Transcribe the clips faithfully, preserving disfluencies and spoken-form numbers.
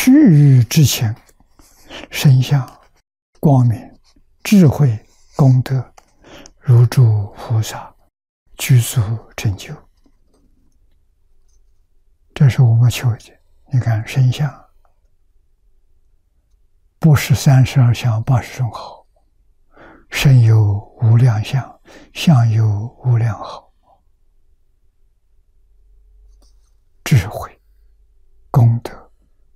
旭日之前，身相、光明、智慧、功德，如诸菩萨具足成就。这是我们求的。你看身相，不是三十二相八十种好，身有无量相，相有无量好，智慧、功德，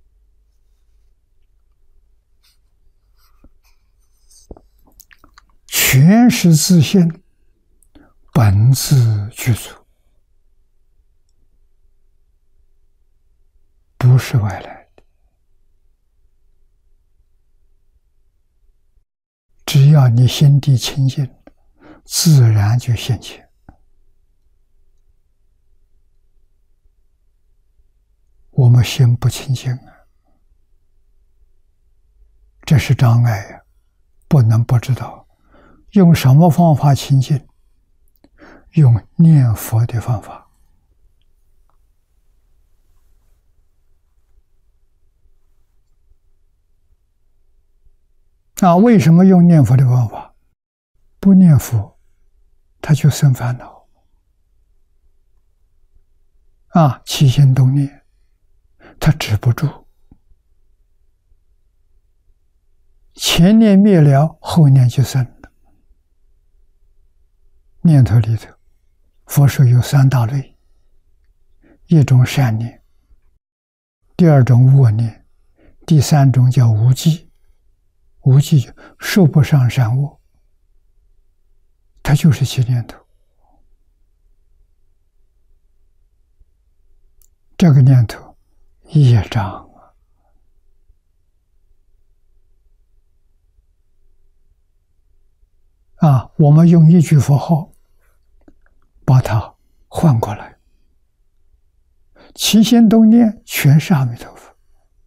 全是自性，本自具足，不是外来的。只要你心地清净，自然就现前。我们心不清净啊，这是障碍呀，不能不知道。用什么方法清净？用念佛的方法。那为什么用念佛的方法？不念佛，他就生烦恼啊，起心动念，他止不住。前念灭了，后念就生了。念头里头，佛说有三大类：一种善念，第二种恶念，第三种叫无记。无记就说不上善恶，它就是起念头。这个念头业障啊！我们用一句佛号把它换过来，起心动念全是阿弥陀佛。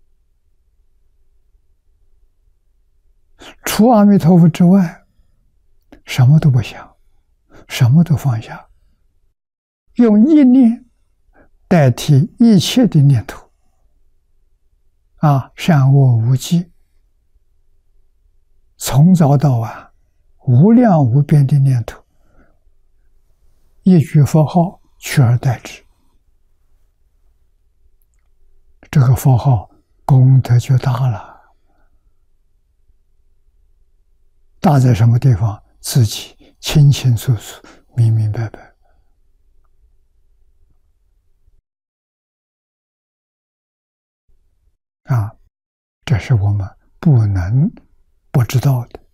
除阿弥陀佛之外，什么都不想，什么都放下，用一念代替一切的念头啊，善恶无记，从早到晚，无量无边的念头，一句佛号取而代之，这个佛号功德就大了。大在什么地方？自己清清楚楚、明明白白啊！这是我们不能不知道的。